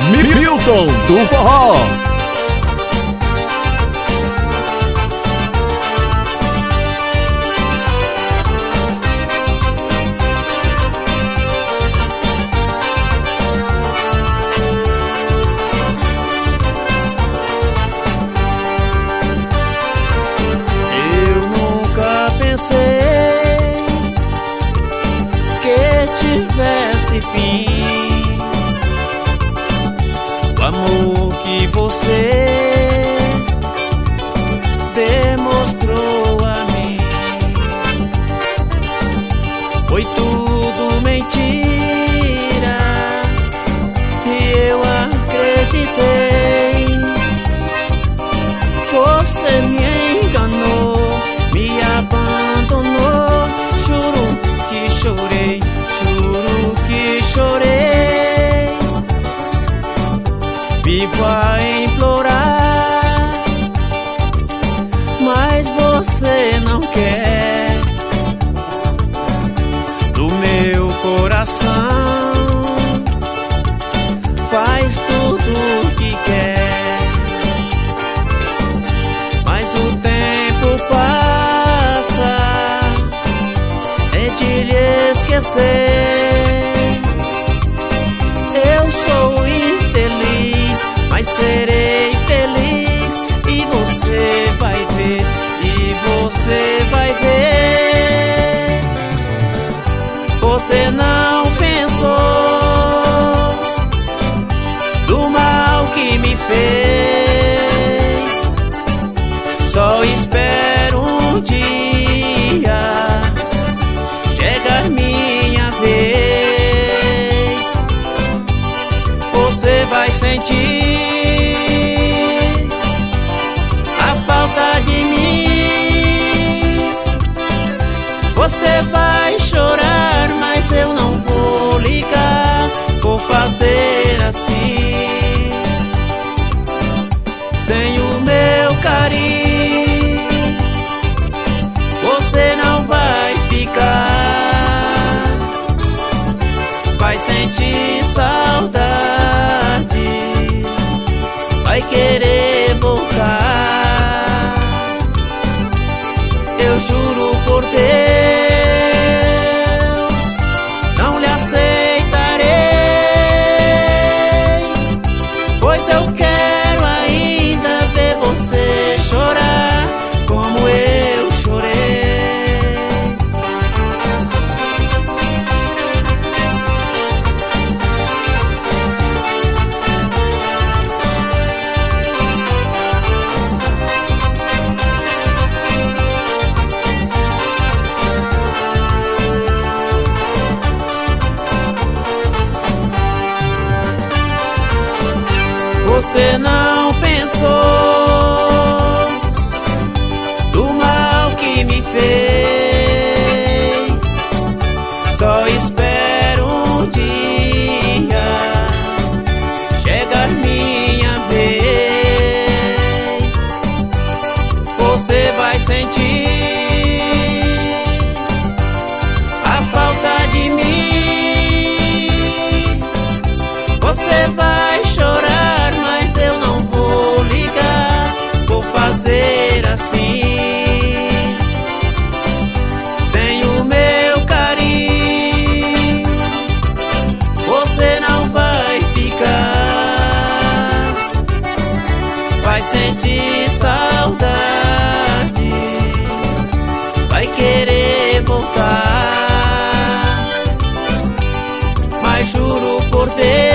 Milton do Forró. Tivesse fim o amor que você demonstrou a mim. Foi tudo mentira e eu acreditei. Você me enganou, me abandonou. Juro que chorei, juro que chorei. Vivo a implorar, mas você não quer. Do meu coração faz tudo o que quer, mas o tempo passa, é de lhe esquecer. Eu sou infeliz, mas serei feliz, e você vai ver, e você vai ver. Você não pensou do mal que me fez. Só espero um dia chegar minha vez. Você vai sentir a falta de mim. Você vai chorar, mas eu não vou ligar. Vou fazer assim, sem o meu carinho você não vai ficar. Vai sentir saudade, vai querer voltar. Eu juro por Deus, não lhe aceitarei, pois eu quero ainda ver você chorar como eu chorei. Você não pensou do mal que me fez. Só espero um dia chegar minha vez. Você vai sentir a falta de mim. Você vai chorar, mas eu não vou ligar. Vou fazer assim, sem o meu carinho você não vai ficar. Vai sentir saudade, vai querer voltar, mas juro por Deus,